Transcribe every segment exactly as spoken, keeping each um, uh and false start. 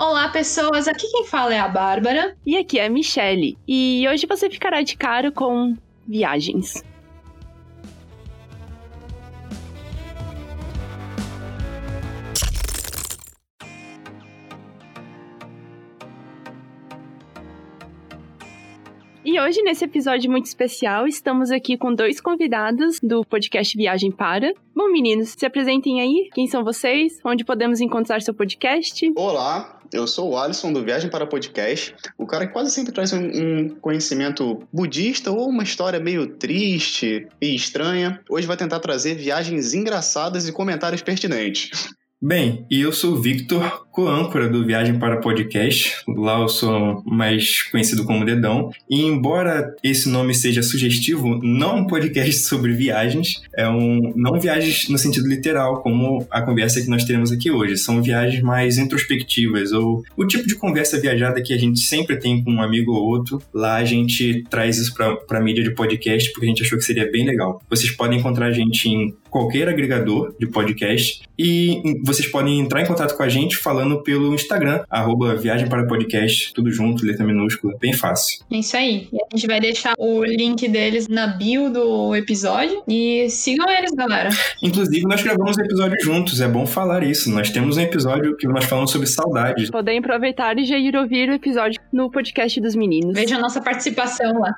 Olá, pessoas! Aqui quem fala é a Bárbara. E aqui é a Michelle. E hoje você ficará de cara com viagens. E hoje, nesse episódio muito especial, estamos aqui com dois convidados do podcast Viagem Para. Bom, meninos, se apresentem aí. Quem são vocês? Onde podemos encontrar seu podcast? Olá, eu sou o Alisson do Viagem Para Podcast. O cara que quase sempre traz um, um conhecimento budista ou uma história meio triste e estranha. Hoje vai tentar trazer viagens engraçadas e comentários pertinentes. Bem, e eu sou o Victor, co-âncora do Viagem para Podcast. Lá eu sou mais conhecido como Dedão. E embora esse nome seja sugestivo, não é um podcast sobre viagens. É um, não viagens no sentido literal, como a conversa que nós teremos aqui hoje. São viagens mais introspectivas, ou o tipo de conversa viajada que a gente sempre tem com um amigo ou outro. Lá a gente traz isso para a mídia de podcast, porque a gente achou que seria bem legal. Vocês podem encontrar a gente em qualquer agregador de podcast e vocês podem entrar em contato com a gente falando pelo Instagram, arroba Viagem para Podcast, tudo junto, letra minúscula, bem fácil. É isso aí. E a gente vai deixar o link deles na bio do episódio e sigam eles, galera. Inclusive, nós gravamos um episódio juntos, é bom falar isso. Nós temos um episódio que nós falamos sobre saudades. Podem aproveitar e já ir ouvir o episódio no podcast dos meninos. Veja a nossa participação lá.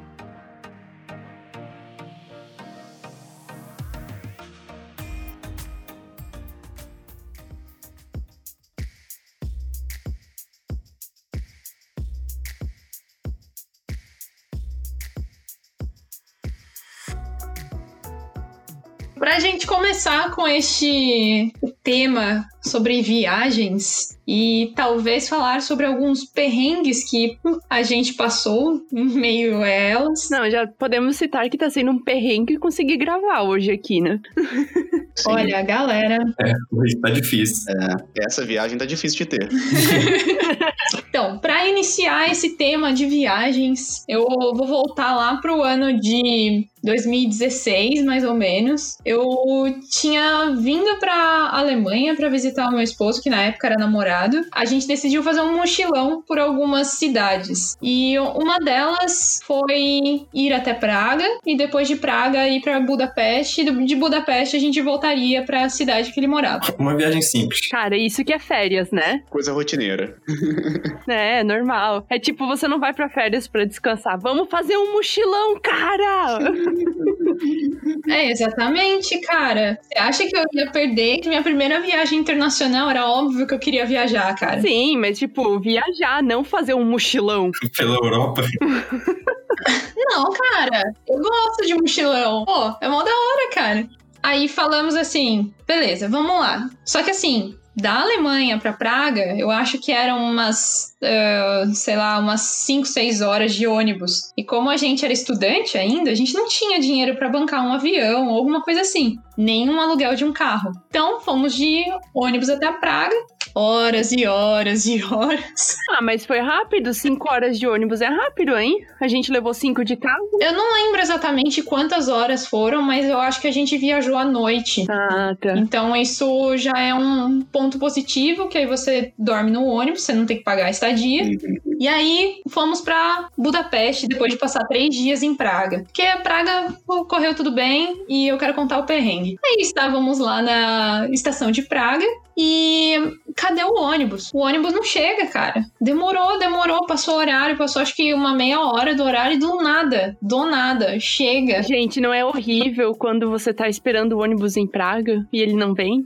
Pra gente começar com este tema sobre viagens e talvez falar sobre alguns perrengues que a gente passou em meio a elas. Não, já podemos citar que tá sendo um perrengue conseguir gravar hoje aqui, né? Sim. Olha, galera... É, hoje tá difícil. É, essa viagem tá difícil de ter. Então, para iniciar esse tema de viagens, eu vou voltar lá pro ano de dois mil e dezesseis, mais ou menos. Eu tinha vindo pra Alemanha para visitar o meu esposo, que na época era namorado. A gente decidiu fazer um mochilão por algumas cidades. E uma delas foi ir até Praga, e depois de Praga ir para Budapeste. E de Budapeste a gente voltaria para a cidade que ele morava. Uma viagem simples. Cara, isso que é férias, né? Coisa rotineira. É, normal. É tipo, você não vai pra férias pra descansar. Vamos fazer um mochilão, cara! É, exatamente, cara. Você acha que eu ia perder? Que minha primeira viagem internacional era óbvio que eu queria viajar, cara. Sim, mas tipo, viajar, não fazer um mochilão. Pela Europa. Não, cara. Eu gosto de mochilão. Pô, é mó da hora, cara. Aí falamos assim, beleza, vamos lá. Só que assim... Da Alemanha pra Praga, eu acho que eram umas, uh, sei lá, umas cinco, seis horas de ônibus. E como a gente era estudante ainda, a gente não tinha dinheiro pra bancar um avião ou alguma coisa assim. Nem um aluguel de um carro. Então, fomos de ônibus até a Praga. Horas e horas e horas. Ah, mas foi rápido. Cinco horas de ônibus é rápido, hein? A gente levou cinco de carro. Eu não lembro exatamente quantas horas foram, mas eu acho que a gente viajou à noite. Ah, tá. Então, isso já é um ponto positivo, que aí você dorme no ônibus, você não tem que pagar a estadia. E aí, fomos pra Budapeste, depois de passar três dias em Praga. Porque a Praga correu tudo bem e eu quero contar o perrengue. Aí, estávamos lá na estação de Praga e cadê o ônibus? O ônibus não chega, cara. Demorou, demorou, passou o horário, passou acho que uma meia hora do horário e do nada, do nada, chega. Gente, não é horrível quando você tá esperando o ônibus em Praga e ele não vem?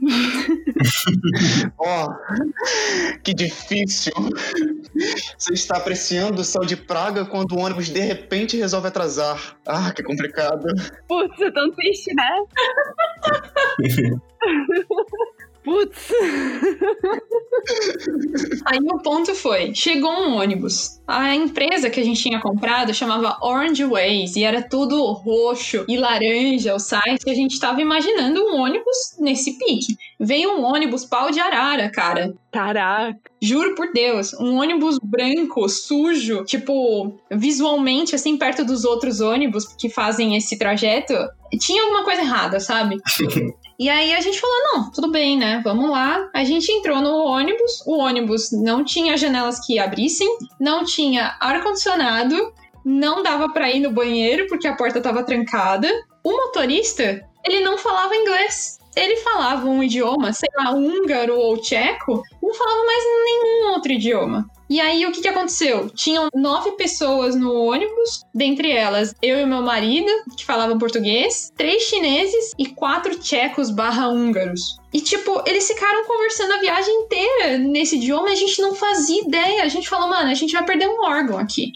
Ó, oh, que difícil. Você está apreciando o céu de Praga quando o ônibus de repente resolve atrasar. Ah, que complicado. Putz, é tão triste, né? Putz. Aí o ponto foi, chegou um ônibus. A empresa que a gente tinha comprado chamava Orange Ways e era tudo roxo e laranja o site. E a gente tava imaginando um ônibus nesse pique. Veio um ônibus pau de arara, cara. Caraca. Juro por Deus, um ônibus branco, sujo, tipo, visualmente, assim, perto dos outros ônibus que fazem esse trajeto, tinha alguma coisa errada, sabe? E aí a gente falou, não, tudo bem, né? Vamos lá. A gente entrou no ônibus, o ônibus não tinha janelas que abrissem, não tinha ar-condicionado, não dava pra ir no banheiro porque a porta tava trancada. O motorista, ele não falava inglês. Ele falava um idioma, sei lá, húngaro ou tcheco, não falava mais nenhum outro idioma. E aí, o que que aconteceu? Tinham nove pessoas no ônibus, dentre elas, eu e o meu marido, que falavam português, três chineses e quatro tchecos barra húngaros. E, tipo, eles ficaram conversando a viagem inteira nesse idioma e a gente não fazia ideia. A gente falou, mano, a gente vai perder um órgão aqui.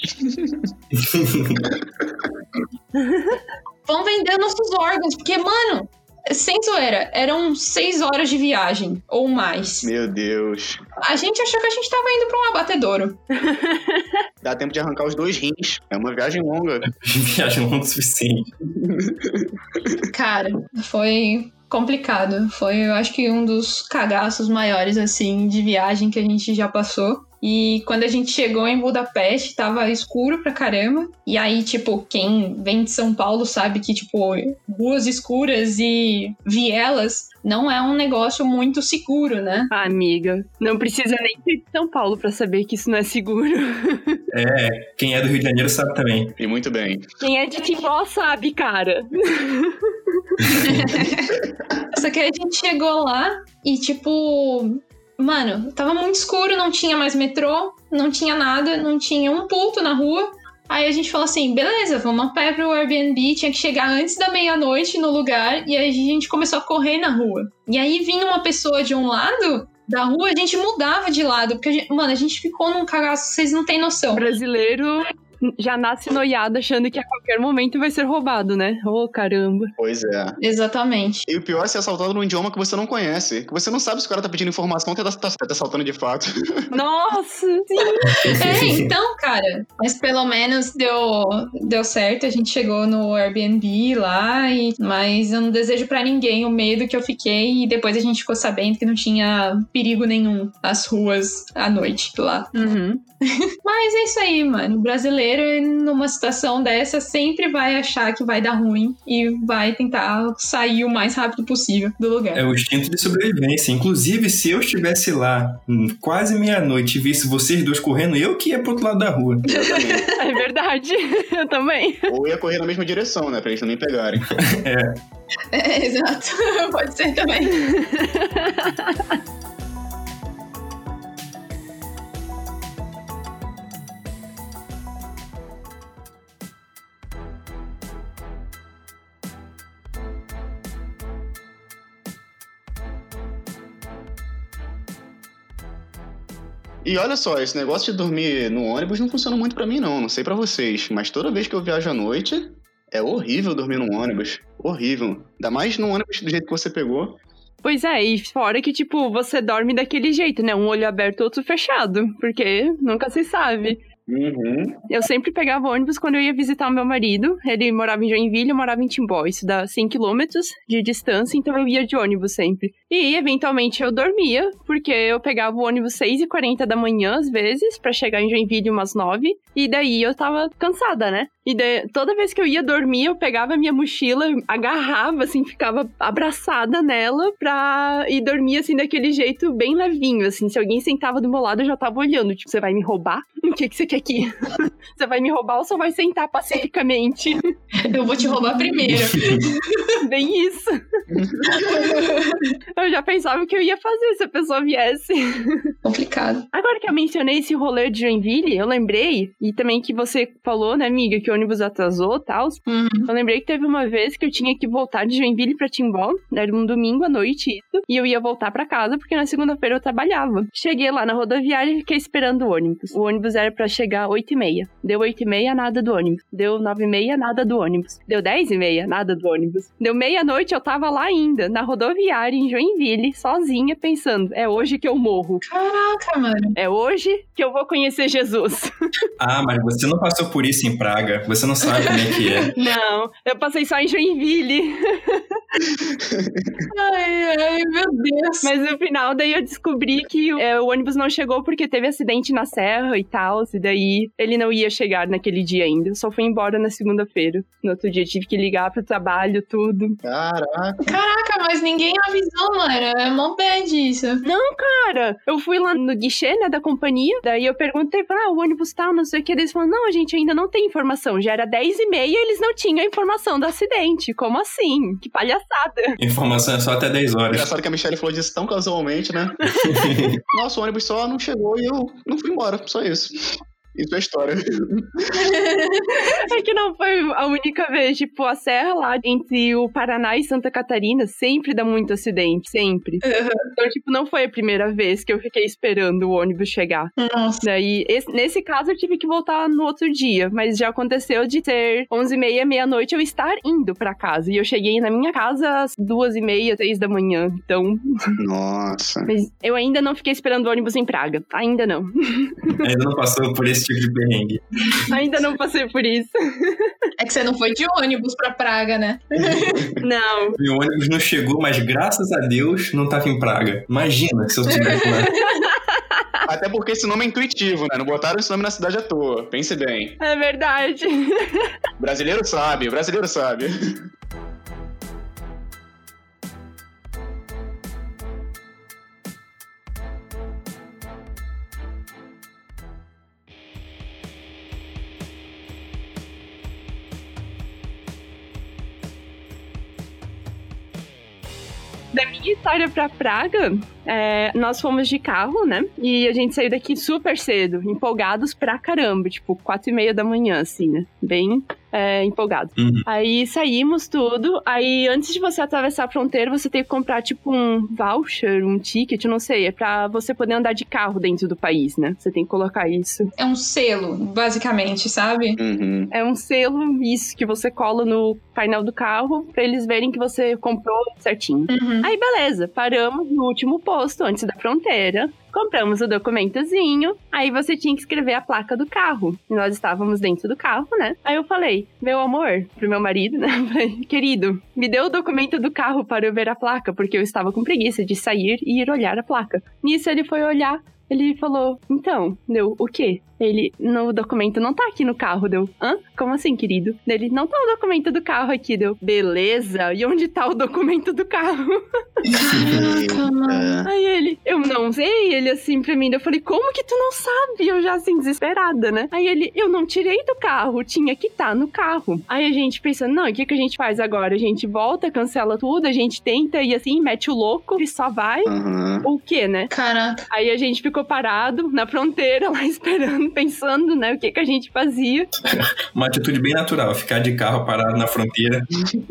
Vamos vender nossos órgãos, porque, mano... Sem zoeira, eram seis horas de viagem, ou mais. Meu Deus. A gente achou que a gente tava indo pra um abatedouro. Dá tempo de arrancar os dois rins. É uma viagem longa. Viagem longa o suficiente. Cara, foi complicado. Foi, eu acho que um dos cagaços maiores, assim, de viagem que a gente já passou. E quando a gente chegou em Budapeste, tava escuro pra caramba. E aí, tipo, quem vem de São Paulo sabe que, tipo, ruas escuras e vielas não é um negócio muito seguro, né? Ah, amiga, não precisa nem ser de São Paulo pra saber que isso não é seguro. É, quem é do Rio de Janeiro sabe também. E muito bem. Quem é de Timbó sabe, cara. Só que aí a gente chegou lá e, tipo... Mano, tava muito escuro, não tinha mais metrô, não tinha nada, não tinha um ponto na rua. Aí a gente falou assim, beleza, vamos a pé pro Airbnb, tinha que chegar antes da meia-noite no lugar, e aí a gente começou a correr na rua. E aí vinha uma pessoa de um lado da rua, a gente mudava de lado, porque, a gente, mano, a gente ficou num cagaço, vocês não têm noção. Brasileiro já nasce noiado achando que a qualquer momento vai ser roubado, né? Ô, oh, caramba. Pois é. Exatamente. E o pior é ser assaltado num idioma que você não conhece. Que você não sabe se o cara tá pedindo informação ou tá, tá, tá assaltando de fato. Nossa, sim. É, então, cara. Mas pelo menos deu, deu certo. A gente chegou no Airbnb lá. E, mas eu não desejo pra ninguém o medo que eu fiquei. E depois a gente ficou sabendo que não tinha perigo nenhum nas ruas à noite lá. Uhum. Mas é isso aí, mano. O brasileiro, numa situação dessa, sempre vai achar que vai dar ruim e vai tentar sair o mais rápido possível do lugar. É o instinto de sobrevivência. Inclusive, se eu estivesse lá quase meia-noite e visse vocês dois correndo, eu que ia pro outro lado da rua. É verdade. Eu também. Ou ia correr na mesma direção, né? Pra eles não me pegarem. É. É, exato. Pode ser também. E olha só, esse negócio de dormir no ônibus não funciona muito pra mim, não. Não sei pra vocês. Mas toda vez que eu viajo à noite, é horrível dormir num ônibus. Horrível. Ainda mais num ônibus do jeito que você pegou. Pois é, e fora que, tipo, você dorme daquele jeito, né? Um olho aberto, outro fechado. Porque nunca se sabe. Uhum. Eu sempre pegava ônibus quando eu ia visitar o meu marido. Ele morava em Joinville, eu morava em Timbó. Isso dá cem quilômetros de distância, então eu ia de ônibus sempre. E, eventualmente, eu dormia, porque eu pegava o ônibus seis e quarenta da manhã, às vezes, pra chegar em Joinville umas nove. E daí eu tava cansada, né? E daí, toda vez que eu ia dormir, eu pegava a minha mochila, agarrava, assim, ficava abraçada nela pra ir dormir, assim, daquele jeito bem levinho, assim. Se alguém sentava do meu lado, eu já tava olhando, tipo, você vai me roubar? O que que você quer aqui? Você vai me roubar ou só vai sentar pacificamente? Eu vou te roubar primeiro. Bem isso. Eu já pensava o que eu ia fazer se a pessoa viesse. Complicado. Agora que eu mencionei esse rolê de Joinville, eu lembrei, e também que você falou, né, amiga, que o ônibus atrasou e tal. Uhum. Eu lembrei que teve uma vez que eu tinha que voltar de Joinville pra Timbó, era um domingo à noite isso, e eu ia voltar pra casa porque na segunda-feira eu trabalhava. Cheguei lá na rodoviária e fiquei esperando o ônibus. O ônibus era pra chegar às oito e meia. Deu oito e meia, nada do ônibus. Deu nove e meia, nada do ônibus. Deu dez e meia, nada do ônibus. Deu meia-noite, eu tava lá ainda, na rodoviária em Joinville, sozinha, pensando, é hoje que eu morro. Caraca, mano. É hoje que eu vou conhecer Jesus. A Ah, mas você não passou por isso em Praga. Você não sabe como é que é. Não, eu passei só em Joinville. Ai, ai, meu Deus. Mas no final, daí eu descobri que é, o ônibus não chegou porque teve acidente na serra e tal. E daí ele não ia chegar naquele dia ainda. Só foi embora na segunda-feira. No outro dia tive que ligar pro trabalho, tudo. Caraca. Caraca, mas ninguém avisou, mano. É mó bad isso. Não, cara. Eu fui lá no guichê, né, da companhia. Daí eu perguntei pra ah, o ônibus tal, não sei o que. Eles falaram, não, a gente ainda não tem informação. Já era dez e meia e eles não tinham a informação do acidente. Como assim? Que palhaçada. Informação é só até dez horas. Engraçado que a Michelle falou disso tão casualmente, né? Nossa, o ônibus só não chegou e eu não fui embora. Só isso. Isso é história. É que não foi a única vez. Tipo, a serra lá entre o Paraná e Santa Catarina sempre dá muito acidente. Sempre. Uhum. Então, tipo, não foi a primeira vez que eu fiquei esperando o ônibus chegar. Nossa. Daí, esse, nesse caso, eu tive que voltar no outro dia. Mas já aconteceu de ter onze e meia, meia-noite, eu estar indo pra casa. E eu cheguei na minha casa às duas e meia, três da manhã. Então... Nossa. Mas eu ainda não fiquei esperando o ônibus em Praga. Ainda não. Ainda não passou por esse tipo de perrengue. Ainda não passei por isso. É que você não foi de ônibus pra Praga, né? Não. Meu ônibus não chegou, mas graças a Deus não tava em Praga. Imagina se eu tivesse lá. Até porque esse nome é intuitivo, né? Não botaram esse nome na cidade à toa. Pense bem. É verdade. Brasileiro sabe, brasileiro sabe. Da minha história pra Praga, é, nós fomos de carro, né? E a gente saiu daqui super cedo, empolgados pra caramba, tipo, quatro e meia da manhã, assim, né? Bem é, empolgados. Uhum. Aí saímos tudo, aí antes de você atravessar a fronteira, você tem que comprar, tipo, um voucher, um ticket, não sei, é pra você poder andar de carro dentro do país, né? Você tem que colocar isso. É um selo, basicamente, sabe? Uhum. É um selo, isso, que você cola no painel do carro pra eles verem que você comprou certinho. Uhum. Aí, beleza, paramos no último posto, antes da fronteira. Compramos o documentozinho, aí você tinha que escrever a placa do carro. E nós estávamos dentro do carro, né? Aí eu falei, meu amor, pro meu marido, né? Falei, querido, me dê o documento do carro para eu ver a placa, porque eu estava com preguiça de sair e ir olhar a placa. Nisso ele foi olhar, ele falou, então, deu, o quê? Ele, no documento não tá aqui no carro, deu, hã? Como assim, querido? Ele, não tá o documento do carro aqui, deu, beleza, e onde tá o documento do carro? Caraca, mano. Aí ele, eu não sei, ele assim pra mim, eu falei, como que tu não sabe? Eu já assim, desesperada, né? Aí ele, eu não tirei do carro, tinha que estar tá no carro. Aí a gente pensando, não, o que que a gente faz agora? A gente volta, cancela tudo, a gente tenta e assim, mete o louco e só vai? Uhum. Ou o quê, né? Caraca. Aí a gente ficou parado na fronteira lá esperando, pensando, né, o que que a gente fazia. Uma atitude bem natural, ficar de carro parado na fronteira.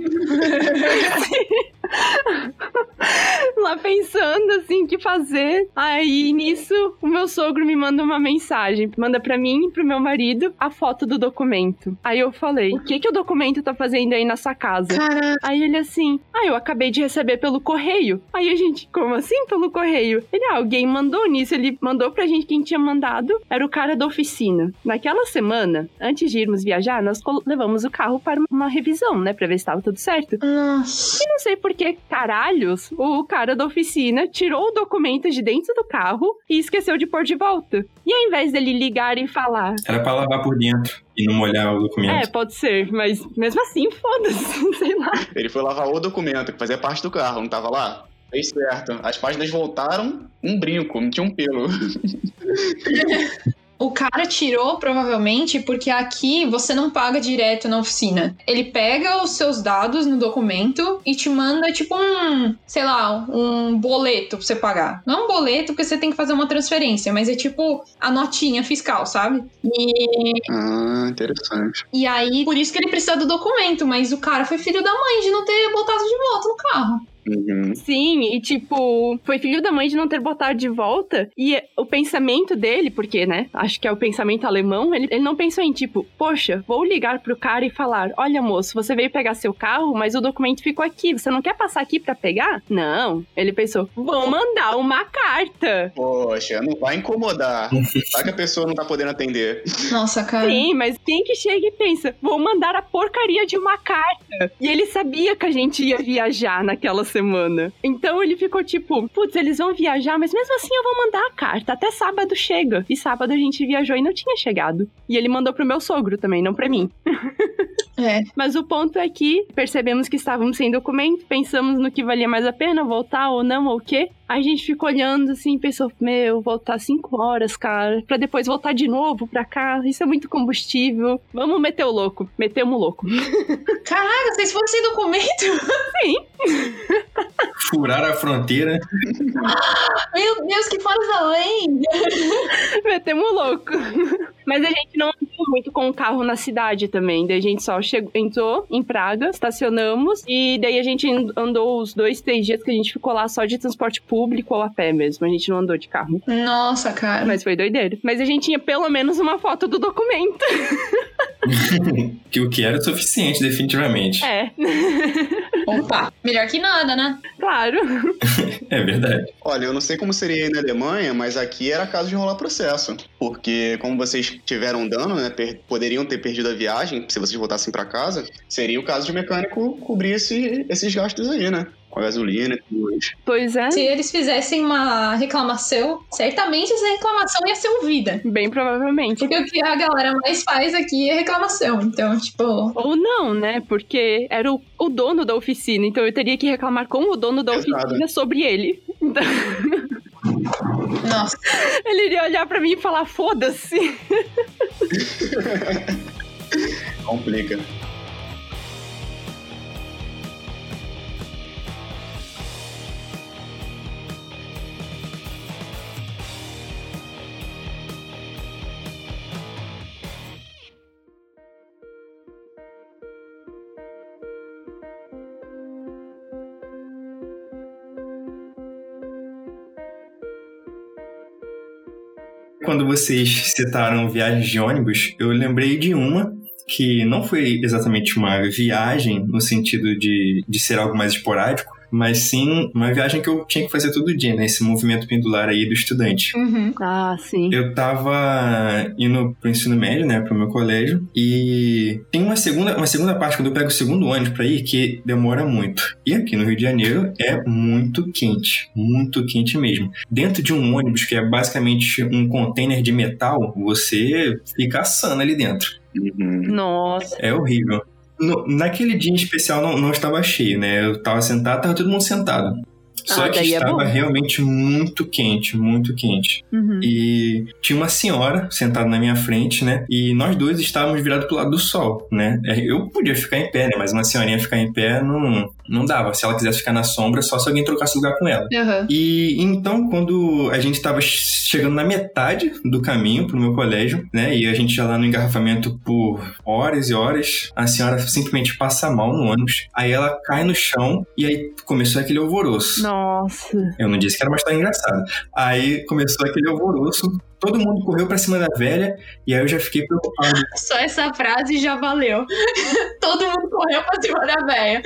Lá pensando, assim, o que fazer. Aí, nisso, o meu sogro me manda uma mensagem. Manda pra mim e pro meu marido a foto do documento. Aí eu falei, o que que o documento tá fazendo aí na sua casa? Caraca. Aí ele assim, ah, eu acabei de receber pelo correio. Aí a gente, como assim pelo correio? Ele, ah, alguém mandou nisso. Ele mandou pra gente, quem tinha mandado era o cara da oficina. Naquela semana, antes de irmos viajar, nós levamos o carro para uma revisão, né, pra ver se tava tudo certo. Nossa. E não sei por que caralhos o cara da oficina tirou o documento de dentro do carro e esqueceu de pôr de volta. E ao invés dele ligar e falar... Era pra lavar por dentro e não molhar o documento. É, pode ser, mas mesmo assim, foda-se, sei lá. Ele foi lavar o documento, que fazia parte do carro, não tava lá? Fez certo. As páginas voltaram, um brinco, não tinha um pelo. O cara tirou, provavelmente, porque aqui você não paga direto na oficina. Ele pega os seus dados no documento e te manda, tipo, um, sei lá, um boleto pra você pagar. Não é um boleto, porque você tem que fazer uma transferência, mas é tipo a notinha fiscal, sabe? E... Ah, interessante. E aí, por isso que ele precisa do documento, mas o cara foi filho da mãe de não ter botado de volta no carro. Uhum. Sim, e tipo, foi filho da mãe de não ter botado de volta. E o pensamento dele, porque, né, acho que é o pensamento alemão, ele, ele não pensou em tipo, poxa, vou ligar pro cara e falar, olha moço, você veio pegar seu carro, mas o documento ficou aqui, você não quer passar aqui pra pegar? Não. Ele pensou, vou mandar uma carta. Poxa, não vai incomodar. Vai que a pessoa não tá podendo atender. Nossa, cara. Sim, mas quem que chega e pensa, vou mandar a porcaria de uma carta? E ele sabia que a gente ia viajar naquela semana. Então ele ficou tipo, putz, eles vão viajar, mas mesmo assim eu vou mandar a carta. Até sábado chega. E sábado a gente viajou e não tinha chegado. E ele mandou pro meu sogro também, não pra mim. É. Mas o ponto é que percebemos que estávamos sem documento, pensamos no que valia mais a pena, voltar ou não, ou o quê. Aí a gente ficou olhando assim, pensou, meu, voltar cinco horas, cara, pra depois voltar de novo pra cá, isso é muito combustível. Vamos meter o louco. Metemos o louco. Caraca, vocês foram sem documento? Sim. Furaram a fronteira. Meu Deus, que fora da lei! Metemos o louco. Mas a gente não andou muito com o carro na cidade também. Daí a gente só chegou, entrou em Praga, estacionamos. E daí a gente andou os dois, três dias que a gente ficou lá só de transporte público ou a pé mesmo. A gente não andou de carro. Nossa, cara. Mas foi doideira. Mas a gente tinha pelo menos uma foto do documento. Que o que era o suficiente, definitivamente. É. Opa, melhor que nada, né? Claro. É verdade. Olha, eu não sei como seria aí na Alemanha, mas aqui era caso de rolar processo. Porque como vocês tiveram dano, né, per- poderiam ter perdido a viagem, se vocês voltassem pra casa, seria o caso de o mecânico cobrir esse, esses gastos aí, né? Com a gasolina e tudo mais. Pois é. Se eles fizessem uma reclamação, certamente essa reclamação ia ser ouvida. Bem provavelmente. Porque o que a galera mais faz aqui é reclamação. Então, tipo... Ou não, né? Porque era o, o dono da oficina. Então eu teria que reclamar com o dono da Exato. oficina sobre ele. Então... Nossa. Ele iria olhar pra mim e falar, foda-se. Complica. Quando vocês citaram viagens de ônibus, eu lembrei de uma que não foi exatamente uma viagem no sentido de, de ser algo mais esporádico, mas sim uma viagem que eu tinha que fazer todo dia, né? Esse movimento pendular aí do estudante. Uhum. Ah, sim. Eu tava indo pro ensino médio, né, pro meu colégio, e tem uma segunda, uma segunda parte, quando eu pego o segundo ônibus pra ir, que demora muito. E aqui no Rio de Janeiro é muito quente, muito quente mesmo. Dentro de um ônibus, que é basicamente um container de metal, você fica assando ali dentro. Uhum. Nossa. É horrível. No, naquele dia em especial não, não estava cheio, né? Eu tava sentado, tava todo mundo sentado. Só Ah, que daí é estava bom. realmente muito quente, muito quente. Uhum. E tinha uma senhora sentada na minha frente, né? E nós dois estávamos virados pro lado do sol, né? Eu podia ficar em pé, né? Mas uma senhorinha ficar em pé não, não dava. Se ela quisesse ficar na sombra, só se alguém trocasse lugar com ela. Uhum. E então, quando a gente estava chegando na metade do caminho pro meu colégio, né? E a gente já lá no engarrafamento por horas e horas, a senhora simplesmente passa mal no ônibus. Aí ela cai no chão e aí começou aquele alvoroço. Nossa. Eu não disse que era uma história engraçada. Aí começou aquele alvoroço, todo mundo correu pra cima da velha, e aí eu já fiquei preocupado. Só essa frase já valeu. Todo mundo correu pra cima da véia.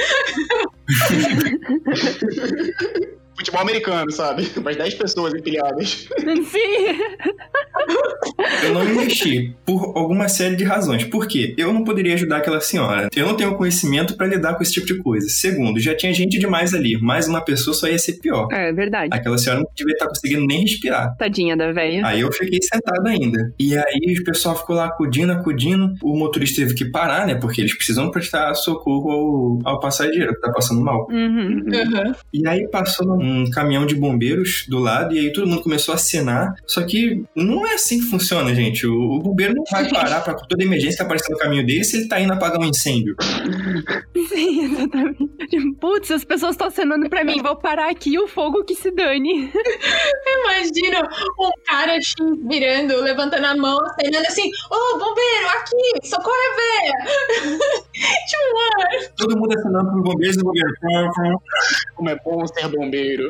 Futebol americano, sabe? Umas dez pessoas empilhadas. Sim. Eu não me mexi por alguma série de razões. Por quê? Eu não poderia ajudar aquela senhora. Eu não tenho conhecimento pra lidar com esse tipo de coisa. Segundo, já tinha gente demais ali. Mais uma pessoa só ia ser pior. É verdade. Aquela senhora não devia estar conseguindo nem respirar. Tadinha da véia. Aí eu fiquei sentado ainda. E aí o pessoal ficou lá acudindo, acudindo. O motorista teve que parar, né? Porque eles precisam prestar socorro ao, ao passageiro que tá passando mal. Uhum. Uhum. E aí passou um caminhão de bombeiros do lado e aí todo mundo começou a acenar. Só que não é assim que funciona, gente. O, o bombeiro não vai parar pra toda emergência que aparecer no caminho dele se ele tá indo apagar um incêndio. Sim, exatamente. Putz, as pessoas estão acenando pra mim. Vou parar aqui, o fogo que se dane. Imagina um cara X virando, levantando a mão, acenando assim: ô, oh, bombeiro, aqui, socorre a véia. Tipo, mano. Todo mundo acenando pros bombeiros e o bombeiro. Como é bom ser bombeiro.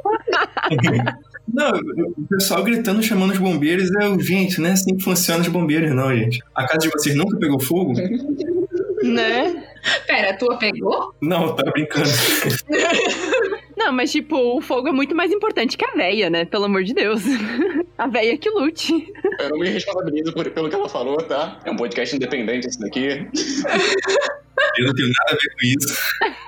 Não, o pessoal gritando, chamando os bombeiros. Eu, gente, não é assim que funciona os bombeiros, não, gente. A casa de vocês nunca pegou fogo? Né? Pera, a tua pegou? Não, tá brincando. Não, mas tipo, o fogo é muito mais importante que a véia, né? Pelo amor de Deus. A véia que lute. Eu não me responsabilizo por, pelo que ela falou, tá? É um podcast independente esse daqui. Eu não tenho nada a ver com isso.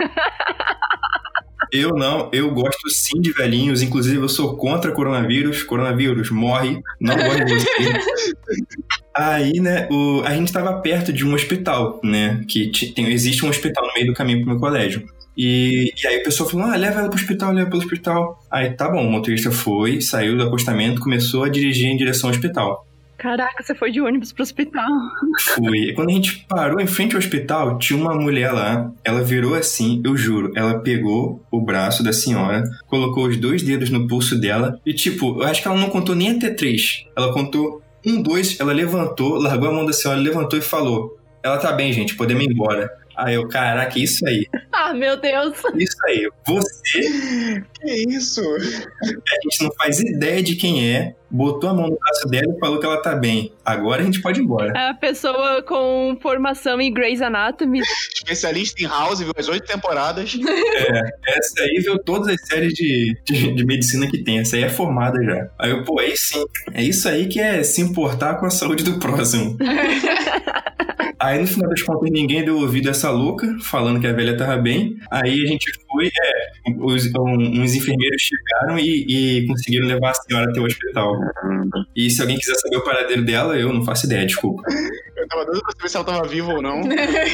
Eu não, eu gosto sim de velhinhos, inclusive eu sou contra coronavírus, coronavírus, morre, não morre você. Aí, né, o, a gente tava perto de um hospital, né, que t- tem, existe um hospital no meio do caminho pro meu colégio. E, e aí o pessoal falou, ah, leva ela pro hospital, leva pro hospital. Aí tá bom, o motorista foi, saiu do acostamento, começou a dirigir em direção ao hospital. Caraca, você foi de ônibus pro hospital. Fui. Quando a gente parou em frente ao hospital, tinha uma mulher lá, ela virou assim, eu juro, ela pegou o braço da senhora, colocou os dois dedos no pulso dela e tipo, eu acho que ela não contou nem até três. Ela contou um, dois, ela levantou, largou a mão da senhora, levantou e falou, ela tá bem, gente, podemos ir embora. Aí eu, caraca, isso aí. Ah, meu Deus. Isso aí. Você... Que isso? A gente não faz ideia de quem é, botou a mão no braço dela e falou que ela tá bem. Agora a gente pode ir embora. É a pessoa com formação em Grey's Anatomy. Especialista em House, viu as oito temporadas. É, essa aí viu todas as séries de, de, de medicina que tem. Essa aí é formada já. Aí eu, pô, aí sim. É isso aí que é se importar com a saúde do próximo. Aí, no final das contas, ninguém deu ouvido a essa louca, falando que a velha tava bem. Aí a gente foi, é, os, um, uns enfermeiros chegaram e, e conseguiram levar a senhora até o hospital. E se alguém quiser saber o paradeiro dela, eu não faço ideia, desculpa. Eu tava doido pra saber se ela tava viva ou não.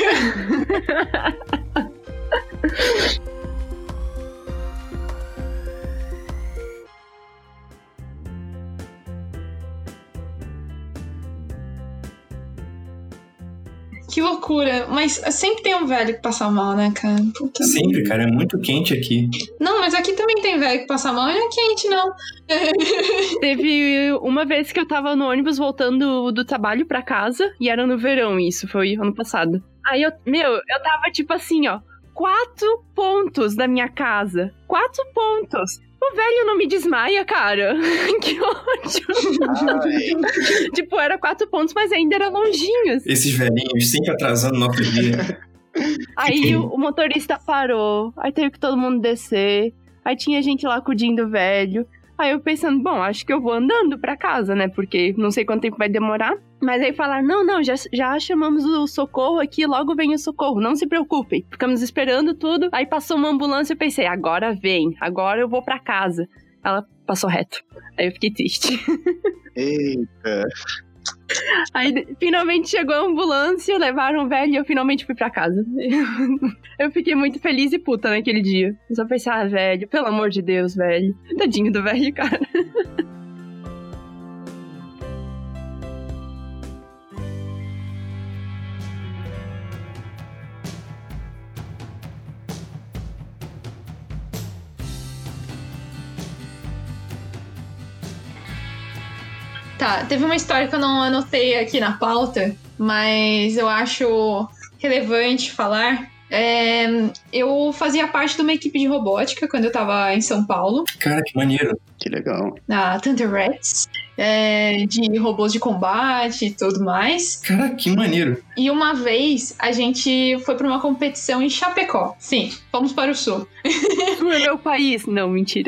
Que loucura. Mas sempre tem um velho que passa mal, né, cara? Puta Sempre, merda. cara, é muito quente aqui. Não, mas aqui também tem velho que passa mal e não é quente, não. Teve uma vez que eu tava no ônibus voltando do trabalho pra casa, e era no verão isso, foi ano passado. Aí eu, meu, eu tava tipo assim, ó, quatro pontos da minha casa. Quatro pontos. O velho não me desmaia, cara. Que ódio. Ai. Tipo, era quatro pontos, mas ainda era longinhos. Esses velhinhos sempre atrasando o nosso dia. Aí o, o motorista parou, aí teve que todo mundo descer, aí tinha gente lá acudindo o velho. Aí eu pensando, bom, acho que eu vou andando pra casa, né, porque não sei quanto tempo vai demorar. Mas aí falaram, não, não, já, já chamamos o socorro aqui, logo vem o socorro, não se preocupem. Ficamos esperando tudo, aí passou uma ambulância e eu pensei, agora vem, agora eu vou pra casa. Ela passou reto, aí eu fiquei triste. Eita. Aí finalmente chegou a ambulância, levaram o velho e eu finalmente fui pra casa. Eu fiquei muito feliz e puta naquele dia. Eu só pensei, ah, velho, pelo amor de Deus, velho. Tadinho do velho, cara. Tá, teve uma história que eu não anotei aqui na pauta, mas eu acho relevante falar. É, eu fazia parte de uma equipe de robótica quando eu tava em São Paulo, Cara, que maneiro. Que legal. na Thunder Rats, é, de robôs de combate e tudo mais. Cara, que maneiro. E uma vez a gente foi pra uma competição em Chapecó. Sim, fomos para o sul. No meu país. Não, mentira.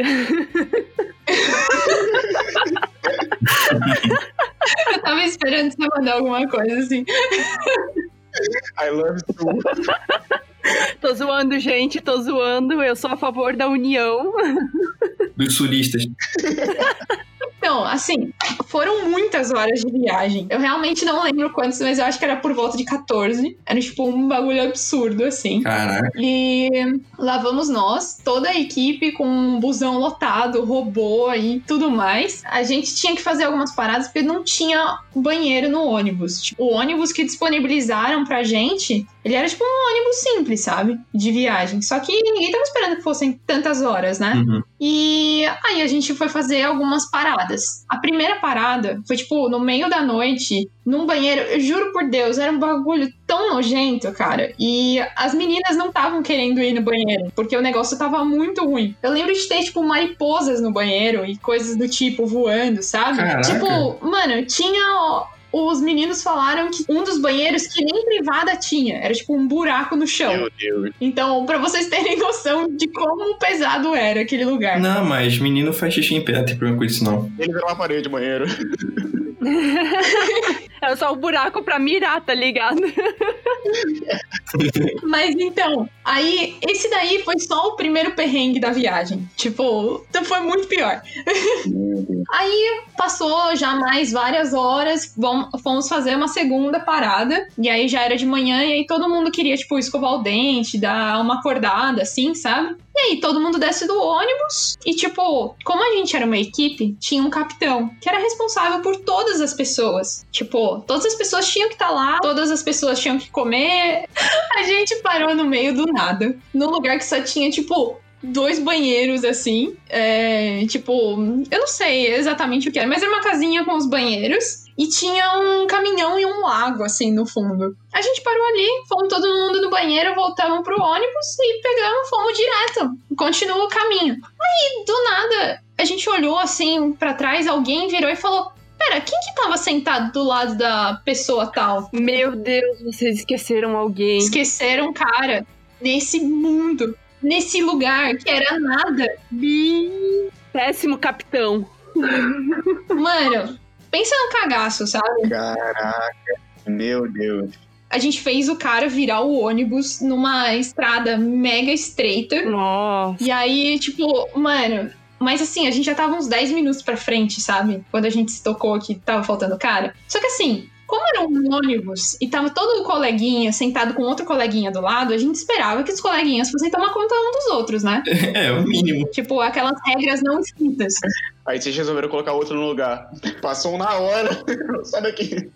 Eu tava esperando você mandar alguma coisa assim. I love you. Tô zoando, gente, tô zoando. Eu sou a favor da união. Dos sulistas. Então, assim, foram muitas horas de viagem. Eu realmente não lembro quantos, mas eu acho que era por volta de catorze. Era tipo um bagulho absurdo, assim. Caraca. E lá vamos nós, toda a equipe com um busão lotado, robô e tudo mais. A gente tinha que fazer algumas paradas porque não tinha banheiro no ônibus. Tipo, o ônibus que disponibilizaram pra gente Ele era tipo um ônibus simples, sabe? De viagem. Só que ninguém tava esperando que fossem tantas horas, né? Uhum. E aí a gente foi fazer algumas paradas. A primeira parada foi, tipo, no meio da noite, num banheiro. Eu juro por Deus, era um bagulho tão nojento, cara. E as meninas não estavam querendo ir no banheiro, porque o negócio tava muito ruim. Eu lembro de ter, tipo, mariposas no banheiro e coisas do tipo voando, sabe? Caraca. Tipo, mano, tinha... Ó, os meninos falaram que um dos banheiros que nem privada tinha. Era tipo um buraco no chão. Meu Deus. Então, pra vocês terem noção de como pesado era aquele lugar. Não, mas menino faz xixi em pé, não tem problema com isso, não. Ele virou uma parede de banheiro. É só o buraco pra mirar, tá ligado? Mas então, aí, esse daí foi só o primeiro perrengue da viagem. Tipo, foi muito pior. Aí, passou já mais várias horas, vamos, fomos fazer uma segunda parada. E aí, já era de manhã, e aí todo mundo queria, tipo, escovar o dente, dar uma acordada, assim, sabe? E aí, todo mundo desce do ônibus e, tipo, como a gente era uma equipe, tinha um capitão que era responsável por todas as pessoas. Tipo, todas as pessoas tinham que estar lá, todas as pessoas tinham que comer. A gente parou no meio do nada, num lugar que só tinha, tipo, dois banheiros, assim. É, tipo, eu não sei exatamente o que era, mas era uma casinha com os banheiros. E tinha um caminhão e um lago, assim, no fundo. A gente parou ali, fomos todo mundo no banheiro, voltamos pro ônibus e pegamos, fomos direto. Continua o caminho. Aí, do nada, a gente olhou, assim, pra trás, alguém virou e falou... Pera, quem que tava sentado do lado da pessoa tal? Meu Deus, vocês esqueceram alguém. Esqueceram um cara nesse mundo, nesse lugar que era nada. Péssimo capitão. Mano... Pensa no cagaço, sabe? Caraca, meu Deus. A gente fez o cara virar o ônibus numa estrada mega estreita. Nossa. E aí, tipo, mano... Mas assim, a gente já tava uns dez minutos pra frente, sabe? Quando a gente se tocou que tava faltando cara. Só que assim... Como era um ônibus e tava todo o coleguinha sentado com outro coleguinha do lado, a gente esperava que os coleguinhas fossem tomar conta um dos outros, né? É, o mínimo. Tipo, aquelas regras não escritas. Aí vocês resolveram colocar outro no lugar. Passou um na hora. Sai daqui.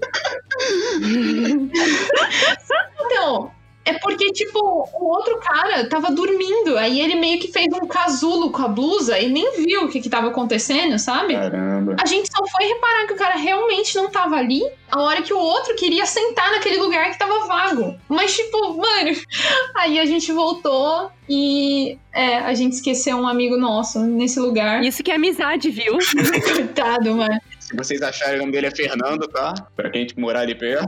Então... É porque, tipo, o outro cara tava dormindo. Aí ele meio que fez um casulo com a blusa e nem viu o que que tava acontecendo, sabe? Caramba. A gente só foi reparar que o cara realmente não tava ali a hora que o outro queria sentar naquele lugar que tava vago. Mas, tipo, mano... Aí a gente voltou e... É, a gente esqueceu um amigo nosso nesse lugar. Isso que é amizade, viu? Coitado, mano. Se vocês acharem, o nome dele é Fernando, tá? Pra quem morar ali perto.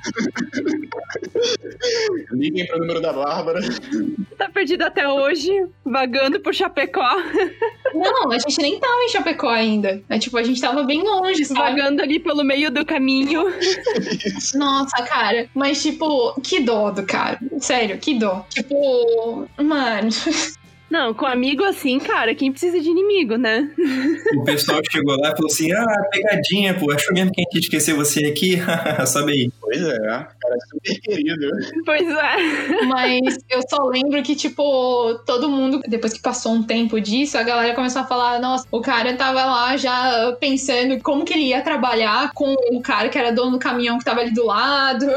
Liguem pro número da Bárbara. Tá perdido até hoje, vagando por Chapecó. Não, a gente nem tava em Chapecó ainda. É tipo, a gente tava bem longe, sabe? Vagando ali pelo meio do caminho. Nossa, cara. Mas, tipo, que dó do cara. Sério, que dó. Tipo, mano... Não, com amigo assim, cara, quem precisa de inimigo, né? O pessoal chegou lá e falou assim, ah, pegadinha, pô, achou mesmo que a gente ia esquecer você aqui? Sabe aí. Pois é, cara é super querido. Pois é. Mas eu só lembro que, tipo, todo mundo, depois que passou um tempo disso, a galera começou a falar, nossa, o cara tava lá já pensando como que ele ia trabalhar com o cara que era dono do caminhão que tava ali do lado.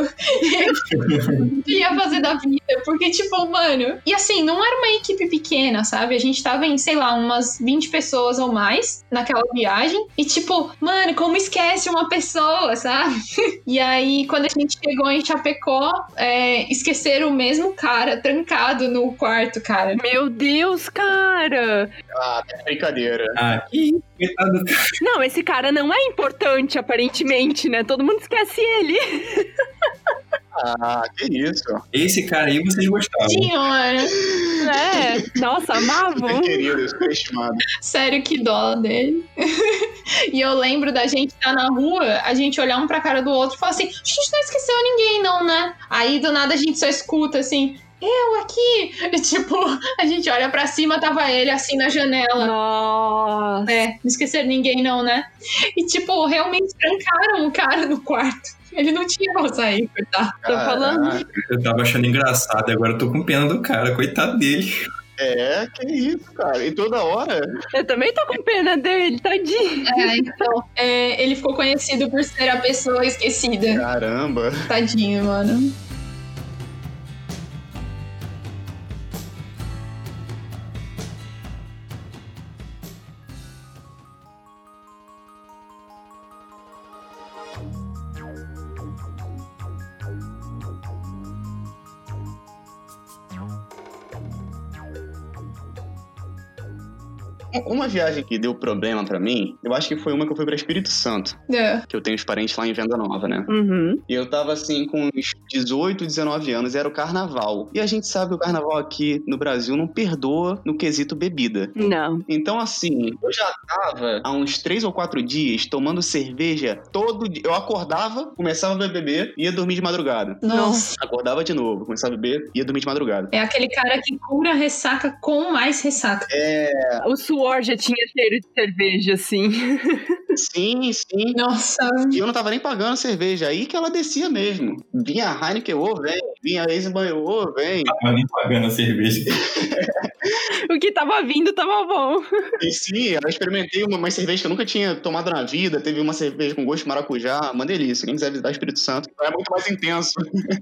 O que ia fazer da vida? Porque, tipo, mano... E assim, não era uma equipe pequena, sabe? A gente tava em, sei lá, umas vinte pessoas ou mais naquela viagem. E, tipo, mano, como esquece uma pessoa, sabe? E aí, quando a gente chegou em Chapecó, é, esqueceram o mesmo cara trancado no quarto, cara. Meu Deus, cara! Ah, é brincadeira. Ah, que coitado do cara. Não, esse cara não é importante, aparentemente, né? Todo mundo esquece ele. Ah, que isso. Esse cara aí vocês gostavam. Senhora! É, nossa, amavam. Super querido, super estimado. Sério, que dó dele. E eu lembro da gente estar na rua, a gente olhar um pra cara do outro e falar assim, a gente não esqueceu ninguém não, né? Aí do nada a gente só escuta assim, eu aqui! E, tipo, a gente olha pra cima, tava ele assim na janela. Nossa. É, não esqueceram ninguém não, né? E tipo, realmente trancaram o cara no quarto. Ele não tinha como sair, coitado. Tô falando. Eu tava achando engraçado, agora eu tô com pena do cara, coitado dele. É, que isso, cara. E toda hora. Eu também tô com pena dele, tadinho. É, então, é, ele ficou conhecido por ser a pessoa esquecida. Caramba. Tadinho, mano. Uma viagem que deu problema pra mim, eu acho que foi uma que eu fui pra Espírito Santo. É. Que eu tenho os parentes lá em Venda Nova, né? Uhum. E eu tava assim com uns dezoito, dezenove anos, era o carnaval. E a gente sabe que o carnaval aqui no Brasil não perdoa no quesito bebida. Não. Então, assim, eu já tava há uns três ou quatro dias tomando cerveja todo dia. Eu acordava, começava a beber, ia dormir de madrugada. Nossa. Acordava de novo, começava a beber, ia dormir de madrugada. É aquele cara que cura a ressaca com mais ressaca. É. O suor já tinha cheiro de cerveja, assim. Sim, sim. Nossa. E eu não tava nem pagando cerveja. Aí que ela descia mesmo. Vinha a Heineken, ô, vem. Vinha a Eisenbahn, ô, vem. Tava nem pagando a cerveja. O que tava vindo tava bom. E sim, eu experimentei uma, uma cerveja que eu nunca tinha tomado na vida. Teve uma cerveja com gosto de maracujá. Uma delícia. Quem quiser visitar o Espírito Santo, é muito mais intenso.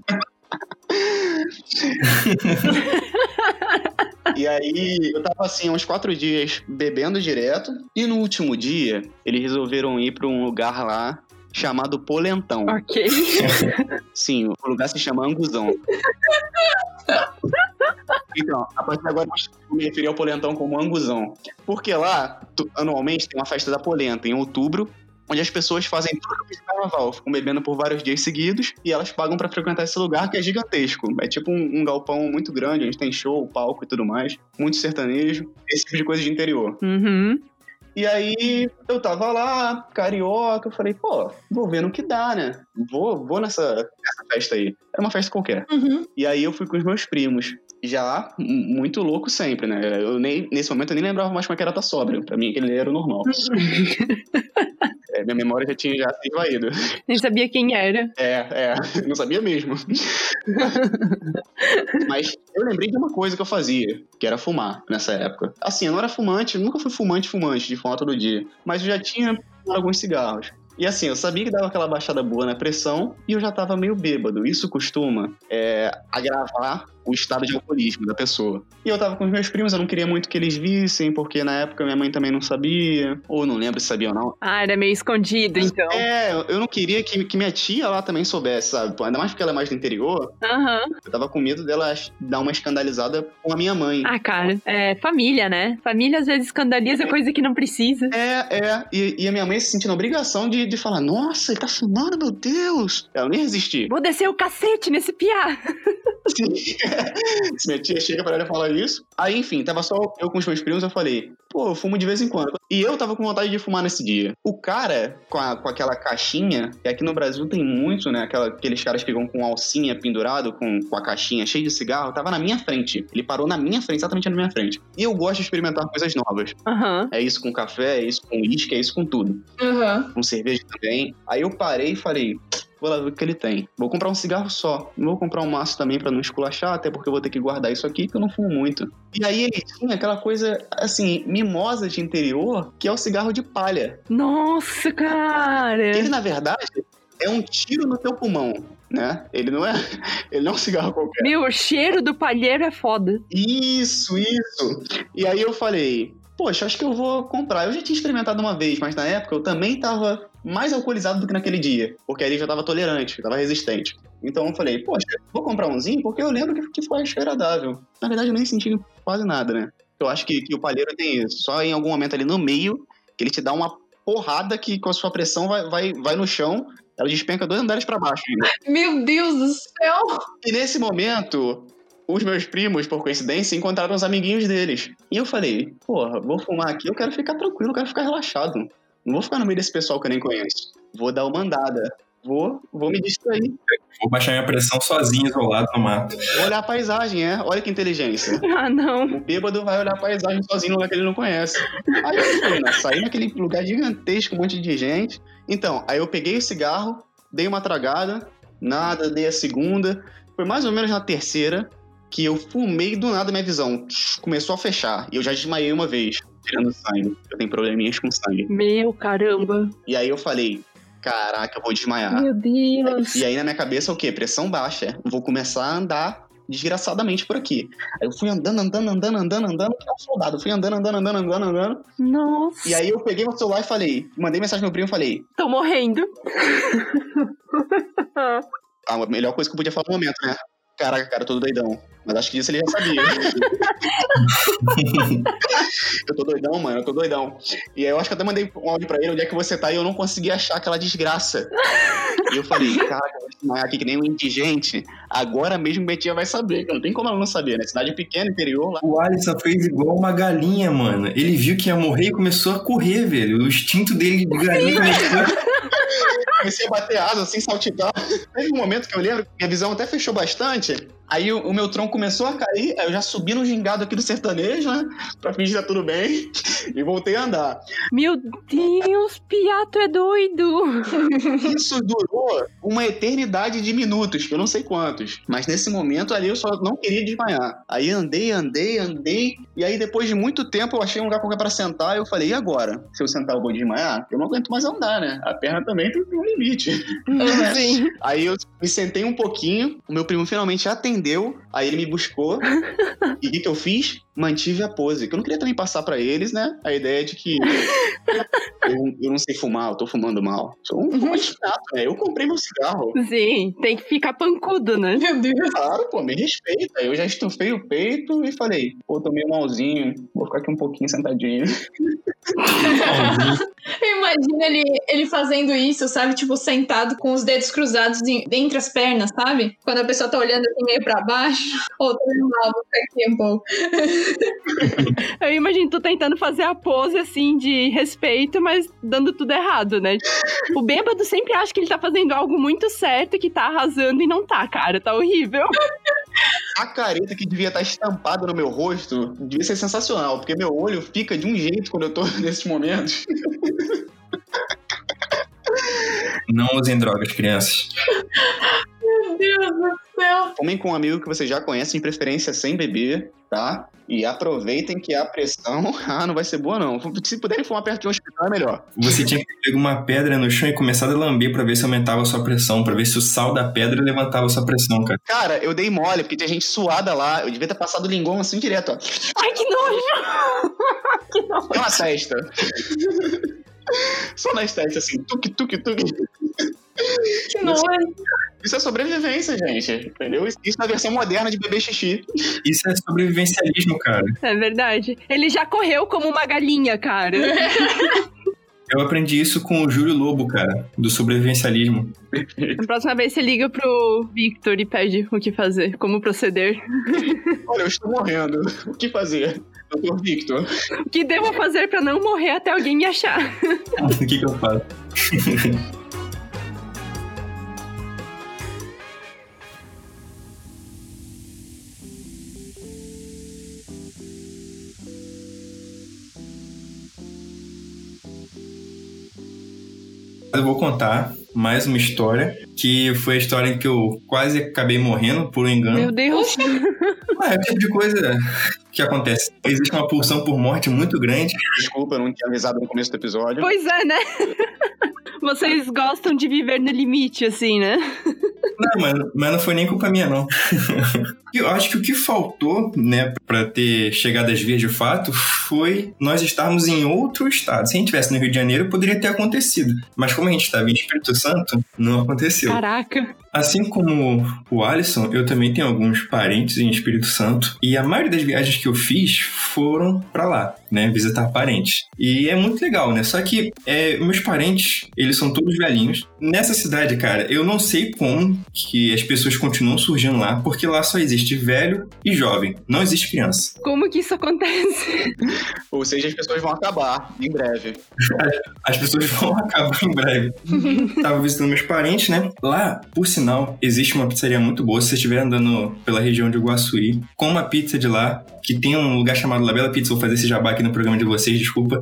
E aí, eu tava assim, uns quatro dias bebendo direto. E no último dia, eles resolveram ir pra um lugar lá chamado Polentão. Ok. Sim, o lugar se chama Anguzão. Então, a partir de agora eu vou me referir ao Polentão como Anguzão. Porque lá, tu, anualmente, tem uma festa da polenta, em outubro, onde as pessoas fazem tudo de carnaval, ficam bebendo por vários dias seguidos e elas pagam pra frequentar esse lugar que é gigantesco. É tipo um, um galpão muito grande, onde tem show, palco e tudo mais, muito sertanejo, esse tipo de coisa de interior. Uhum. E aí, eu tava lá, carioca, eu falei, pô, vou ver no que dá, né? Vou, vou nessa, nessa festa aí. Era uma festa qualquer. Uhum. E aí eu fui com os meus primos. Já muito louco sempre, né? Eu nem, nesse momento eu nem lembrava mais como é que era estar sóbrio. Pra mim, aquele era o normal. É, minha memória já tinha já se esvaído. Nem sabia quem era. É, é, não sabia mesmo. Mas eu lembrei de uma coisa que eu fazia, que era fumar nessa época. Assim, eu não era fumante, nunca fui fumante, fumante, de fumar todo dia. Mas eu já tinha alguns cigarros. E assim, eu sabia que dava aquela baixada boa na pressão e eu já tava meio bêbado. Isso costuma é, agravar o estado de alcoolismo da pessoa. E eu tava com os meus primos, eu não queria muito que eles vissem, porque na época minha mãe também não sabia, ou não lembro se sabia ou não. Ah, era meio escondido, então. É, eu não queria que, que minha tia lá também soubesse, sabe? Ainda mais porque ela é mais do interior. Aham. Eu tava com medo dela dar uma escandalizada com a minha mãe. Ah, cara, é família, né? Família às vezes escandaliza coisa que não precisa. É, é. E, e a minha mãe se sentindo a obrigação de, de falar, nossa, ele tá fumando, meu Deus. Ela nem resistiu. Vou descer o cacete nesse piá. Se minha tia chega pra ela e fala isso. Aí, enfim, tava só eu com os meus primos, eu falei, pô, eu fumo de vez em quando. E eu tava com vontade de fumar nesse dia. O cara, com, a, com aquela caixinha, que aqui no Brasil tem muito, né? Aquela, aqueles caras que ficam com alcinha pendurado, com, com a caixinha cheia de cigarro, tava na minha frente. Ele parou na minha frente, exatamente na minha frente. E eu gosto de experimentar coisas novas. Aham. É isso com café, é isso com uísque, é isso com tudo. Uhum. Com cerveja também. Aí eu parei e falei, vou lá ver o que ele tem. Vou comprar um cigarro só. Não vou comprar um maço também pra não esculachar, até porque eu vou ter que guardar isso aqui, que eu não fumo muito. E aí ele tinha aquela coisa, assim, mimosa de interior, que é o cigarro de palha. Nossa, cara. Ele, na verdade, é um tiro no teu pulmão, né? Ele não é, ele não é um cigarro qualquer. Meu, o cheiro do palheiro é foda. Isso, isso. E aí eu falei, poxa, acho que eu vou comprar. Eu já tinha experimentado uma vez, mas na época eu também tava mais alcoolizado do que naquele dia, porque ali eu já tava tolerante, eu tava resistente. Então eu falei, poxa, vou comprar umzinho, porque eu lembro que, que foi agradável. Na verdade eu nem senti quase nada, né? Eu acho que, que o palheiro tem isso. Só em algum momento ali no meio, que ele te dá uma porrada que com a sua pressão vai, vai, vai no chão, ela despenca dois andares pra baixo. Né? Meu Deus do céu! E nesse momento, os meus primos, por coincidência, encontraram os amiguinhos deles. E eu falei, porra, vou fumar aqui, eu quero ficar tranquilo, eu quero ficar relaxado. Não vou ficar no meio desse pessoal que eu nem conheço. Vou dar uma andada. Vou, vou me distrair. Vou baixar minha pressão sozinho, isolado no mato. Vou olhar a paisagem, é? Olha que inteligência. Ah, não. O bêbado vai olhar a paisagem sozinho no lugar que ele não conhece. Aí eu fui, né? Saí naquele lugar gigantesco, um monte de gente. Então, aí eu peguei o cigarro, dei uma tragada, nada, dei a segunda. Foi mais ou menos na terceira que eu fumei do nada minha visão. Começou a fechar. E eu já desmaiei uma vez, tirando sangue. Eu tenho probleminhas com sangue. Meu, caramba. E aí eu falei, caraca, eu vou desmaiar. Meu Deus. E aí na minha cabeça o quê? Pressão baixa. Vou começar a andar desgraçadamente por aqui. Aí eu fui andando, andando, andando, andando, andando, que é um soldado. Fui andando, andando, andando, andando, andando. Nossa. E aí eu peguei meu celular e falei, mandei mensagem pro meu primo e falei, tô morrendo. a melhor coisa que eu podia falar no momento, né? Caraca, cara, eu tô doidão. Mas acho que isso ele já sabia. Eu tô doidão, mano, eu tô doidão. E aí eu acho que eu até mandei um áudio pra ele, onde é que você tá, e eu não consegui achar aquela desgraça. E eu falei, cara, eu vou desmaiar aqui que nem um indigente. Agora mesmo minha tia vai saber. Não tem como ela não saber, né? Cidade pequena, interior lá. O Alisson fez igual uma galinha, mano. Ele viu que ia morrer e começou a correr, velho. O instinto dele de galinha começou... Comecei a bater asa, assim, saltitar. Teve um momento que eu lembro que minha visão até fechou bastante. Aí o, o meu tronco começou a cair, aí eu já subi no gingado aqui do sertanejo, né? Pra fingir que tá tudo bem. E voltei a andar. Meu Deus, Piato é doido. Isso durou uma eternidade de minutos, que eu não sei quantos. Mas nesse momento ali eu só não queria desmaiar. Aí andei, andei, andei. E aí depois de muito tempo eu achei um lugar qualquer pra sentar. E eu falei, e agora? Se eu sentar eu vou desmaiar? Eu não aguento mais andar, né? A perna também tem um limite. Sim. Aí eu me sentei um pouquinho. O meu primo finalmente atendeu. Aí ele me buscou. E o que, que eu fiz? Mantive a pose. Que eu não queria também passar pra eles, né? A ideia de que eu, eu não sei fumar, eu tô fumando mal. Sou um fumante chato, né? Eu comprei meu cigarro. Sim, tem que ficar pancudo, né? Meu Deus. Claro, pô, me respeita. Eu já estufei o peito e falei, pô, tô meio malzinho, vou ficar aqui um pouquinho sentadinho. Imagina ele, ele fazendo isso, sabe? Tipo, sentado com os dedos cruzados em, entre as pernas, sabe? Quando a pessoa tá olhando assim meio pra baixo. Ou tô meio mal, vou ficar aqui um pouco. Eu imagino tu tentando fazer a pose, assim, de respeito, mas dando tudo errado, né? O bêbado sempre acha que ele tá fazendo algo muito certo, que tá arrasando e não tá, cara. Tá horrível. A careta que devia estar estampada no meu rosto devia ser sensacional, porque meu olho fica de um jeito quando eu tô nesses momentos. Não usem drogas, crianças. Meu Deus do céu. Fumem com um amigo que vocês já conhecem, de preferência sem beber, tá? E aproveitem que a pressão, ah, não vai ser boa não. Se puderem fumar perto de um hospital é melhor. Você tinha que pegar uma pedra no chão e começar a lamber pra ver se aumentava a sua pressão, pra ver se o sal da pedra levantava a sua pressão, cara. Cara, eu dei mole, porque tinha gente suada lá. Eu devia ter passado o linguão assim direto, ó. Ai, que nojo! Que nojo. Só na testa. Só na testa, assim. Tuque, tuque, tuque. Que nojo. Isso é sobrevivência, gente. Entendeu? Isso é a versão moderna de beber xixi. Isso é sobrevivencialismo, cara. É verdade. Ele já correu como uma galinha, cara. Eu aprendi isso com o Júlio Lobo, cara, do sobrevivencialismo. Na próxima vez você liga pro Victor e pede o que fazer, como proceder. Olha, eu estou morrendo. O que fazer? doutor Victor. O que devo fazer pra não morrer até alguém me achar? O que que eu faço? Eu vou contar mais uma história, que foi a história em que eu quase acabei morrendo por um engano. Meu Deus! Ah, é o tipo de coisa que acontece. Existe uma pulsão por morte muito grande. Desculpa, eu não tinha avisado no começo do episódio. Pois é, né? Vocês gostam de viver no limite, assim, né? Não, mas, mas não foi nem culpa minha, não. Eu acho que o que faltou, né, pra ter chegado às vias de fato, foi nós estarmos em outro estado. Se a gente estivesse no Rio de Janeiro, poderia ter acontecido. Mas como a gente estava em Espírito Santo, não aconteceu. Caraca! Assim como o Alisson, eu também tenho alguns parentes em Espírito Santo. E a maioria das viagens que eu fiz foram pra lá, né? Visitar parentes. E é muito legal, né? Só que é, meus parentes, eles são todos velhinhos. Nessa cidade, cara, eu não sei como que as pessoas continuam surgindo lá, porque lá só existe velho e jovem. Não existe criança. Como que isso acontece? Ou seja, as pessoas vão acabar em breve. As, as pessoas vão acabar em breve. Tava visitando meus parentes, né? Lá, por sinal, existe uma pizzaria muito boa. Se você estiver andando pela região de Iguaçuí, com uma pizza de lá, que tem um lugar chamado La Bella Pizza. Vou fazer esse jabá aqui no programa de vocês, desculpa.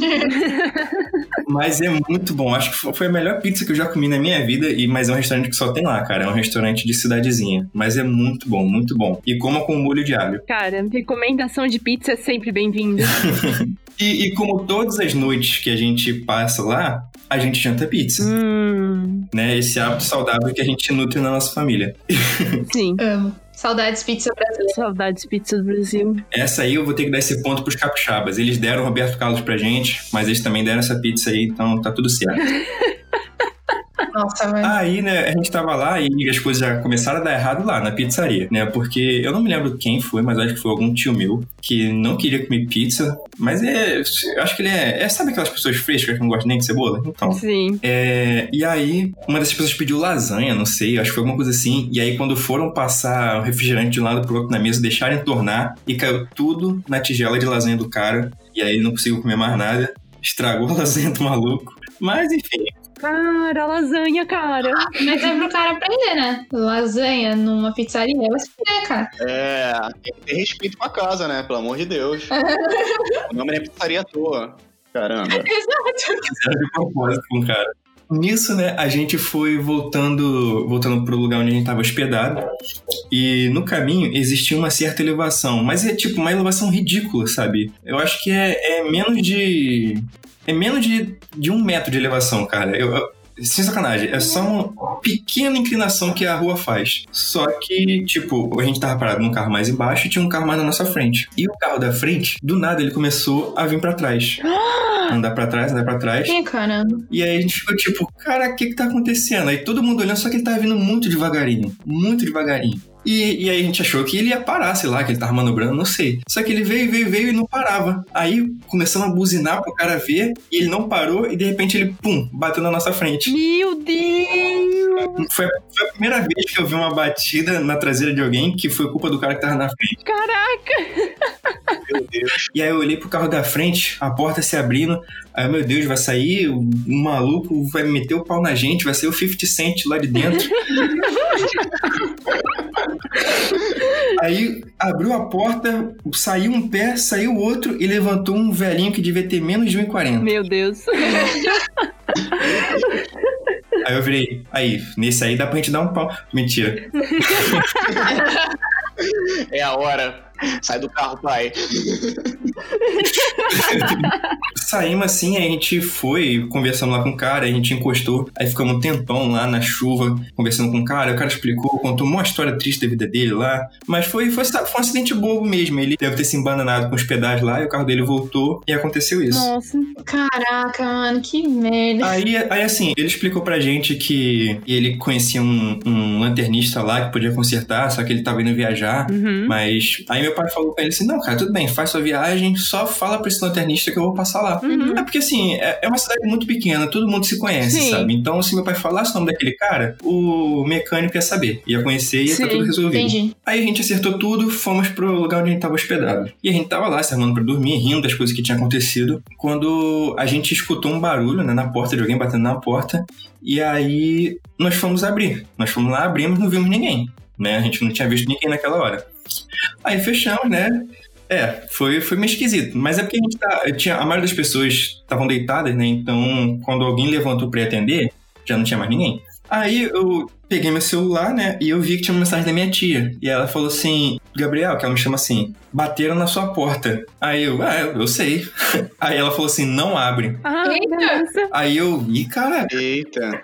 Mas é muito bom. Acho que foi a melhor pizza que eu já comi na minha vida, e mas é um restaurante que só tem lá, cara. É um restaurante de cidadezinha. Mas é muito bom, muito bom. E coma com molho de alho. Cara, recomendação de pizza é sempre bem-vinda. e, e como todas as noites que a gente passa lá, a gente janta pizza. Hum. Né? Esse hábito saudável que a gente nutre na nossa família. Sim. Amo. Saudades pizza brasileira. Saudades pizza do Brasil. Essa aí eu vou ter que dar esse ponto pros capixabas. Eles deram o Roberto Carlos pra gente, mas eles também deram essa pizza aí, então tá tudo certo. Nossa, velho. Aí, né, a gente tava lá e as coisas já começaram a dar errado lá na pizzaria, né? Porque eu não me lembro quem foi, mas acho que foi algum tio meu que não queria comer pizza. Mas é. Eu acho que ele é. é sabe aquelas pessoas frescas que não gostam nem de cebola? Então. Sim. É, e aí, uma dessas pessoas pediu lasanha, não sei, acho que foi alguma coisa assim. E aí, quando foram passar o refrigerante de um lado pro outro na mesa, deixaram tornar e caiu tudo na tigela de lasanha do cara. E aí ele não conseguiu comer mais nada. Estragou a lasanha do maluco. Mas enfim. Cara, lasanha, cara. Mas é pro cara aprender, né? Lasanha numa pizzaria, vai se fuder, cara. É, tem que ter respeito com a casa, né? Pelo amor de Deus. O nome não é pizzaria à toa. Caramba. Exato. Fizeram de propósito com o cara. Nisso, né, a gente foi voltando, voltando pro lugar onde a gente tava hospedado. E no caminho existia uma certa elevação. Mas é tipo uma elevação ridícula, sabe? Eu acho que é, é menos de... É menos de, de um metro de elevação, cara. Eu, eu, sem sacanagem. É só uma pequena inclinação que a rua faz. Só que, tipo, a gente tava parado num carro mais embaixo e tinha um carro mais na nossa frente. E o carro da frente, do nada, ele começou a vir pra trás. Andar pra trás, andar pra trás. Ih, caramba. E aí a gente ficou tipo, cara, o que que tá acontecendo? Aí todo mundo olhando, só que ele tava vindo muito devagarinho. Muito devagarinho. E, e aí a gente achou que ele ia parar, sei lá, que ele tava manobrando, não sei. Só que ele veio, veio, veio e não parava. Aí começamos a buzinar pro cara ver, e ele não parou, e de repente ele, pum, bateu na nossa frente. Meu Deus! Foi, foi a primeira vez que eu vi uma batida na traseira de alguém que foi culpa do cara que tava na frente. Caraca! Meu Deus. E aí eu olhei pro carro da frente, a porta se abrindo, aí, meu Deus, vai sair um maluco, vai meter o pau na gente, vai sair o fifty cent lá de dentro. Aí abriu a porta, saiu um pé, saiu outro e levantou um velhinho que devia ter menos de um e quarenta. Meu Deus. Aí eu virei, aí, nesse aí dá pra gente dar um pau. Mentira. É a hora. Sai do carro, pai. Saímos assim, aí a gente foi conversando lá com o cara, a gente encostou, aí ficamos um tempão lá na chuva, conversando com o cara, o cara explicou, contou uma história triste da vida dele lá, mas foi, foi, foi um acidente bobo mesmo, ele deve ter se embananado com os pedais lá, e o carro dele voltou, e aconteceu isso. Nossa. Caraca, mano, que merda. Aí, aí assim, ele explicou pra gente que ele conhecia um, um lanternista lá que podia consertar, só que ele tava indo viajar, Uhum. mas aí meu pai falou pra ele assim, não, cara, tudo bem, faz sua viagem, só fala pra esse lanternista que eu vou passar lá. Uhum. É porque assim, é, é uma cidade muito pequena, todo mundo se conhece, Sim. sabe? Então, se meu pai falasse o nome daquele cara, o mecânico ia saber, ia conhecer e ia estar Sim, tudo resolvido. Entendi. Aí a gente acertou tudo, fomos pro lugar onde a gente tava hospedado. E a gente tava lá, se arrumando pra dormir, rindo das coisas que tinham acontecido, quando a gente escutou um barulho, né, na porta, de alguém batendo na porta, e aí nós fomos abrir. Nós fomos lá, abrimos, não vimos ninguém, né? A gente não tinha visto ninguém naquela hora. Aí fechamos, né? É, foi, foi meio esquisito. Mas é porque a gente tá, tinha, a maioria das pessoas estavam deitadas, né? Então, quando alguém levantou pra ir atender, já não tinha mais ninguém. Aí eu peguei meu celular, né? E eu vi que tinha uma mensagem da minha tia. E ela falou assim, Gabriel, que ela me chama assim, bateram na sua porta. Aí eu, ah, eu, eu sei. Aí ela falou assim, não abre. Ah, Eita. nossa. Aí eu, ih, cara. Eita.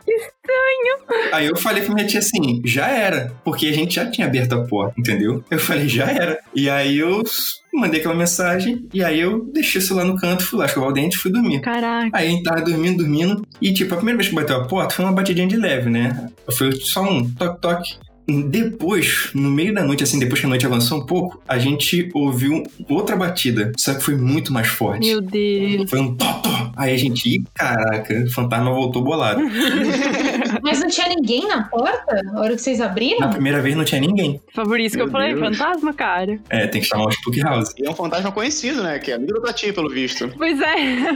Aí eu falei pra minha tia assim, já era. Porque a gente já tinha aberto a porta, entendeu? Eu falei, já era. E aí eu mandei aquela mensagem. E aí eu deixei o celular no canto, fui lá escovar o dente e fui dormir. Caraca. Aí a gente tava dormindo, dormindo. E tipo, a primeira vez que bateu a porta foi uma batidinha de leve, né? Foi só um toque-toque. Depois, no meio da noite, assim, depois que a noite avançou um pouco, a gente ouviu outra batida, só que foi muito mais forte. Meu Deus. Foi um tó-tó. Aí a gente, ih, caraca, o fantasma voltou bolado. Mas não tinha ninguém na porta na hora que vocês abriram? Na primeira vez não tinha ninguém. Foi por isso que Meu eu falei, Deus. fantasma, cara. É, tem que chamar o Spook House. E é um fantasma conhecido, né? Que é amigo do Tati, pelo visto. Pois é.